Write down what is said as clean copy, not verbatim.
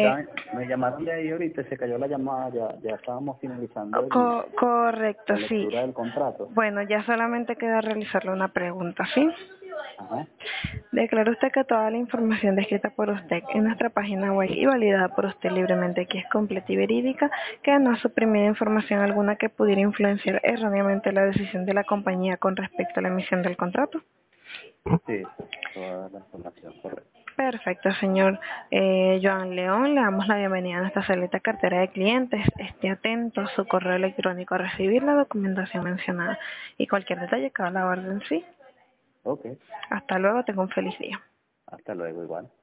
me llamaron de ahí ahorita, se cayó la llamada, ya estábamos finalizando Correcto, la sí. lectura del contrato. Bueno, ya solamente queda realizarle una pregunta, ¿sí? Ajá. Declara usted que toda la información descrita por usted en nuestra página web y validada por usted libremente aquí es completa y verídica, que no ha suprimido información alguna que pudiera influenciar erróneamente la decisión de la compañía con respecto a la emisión del contrato. Sí, toda la información correcta. Perfecto, señor Joan León. Le damos la bienvenida a nuestra selecta cartera de clientes. Esté atento a su correo electrónico a recibir la documentación mencionada y cualquier detalle que haga la orden, sí. Ok, Hasta luego, tenga un feliz día. hasta luego igual.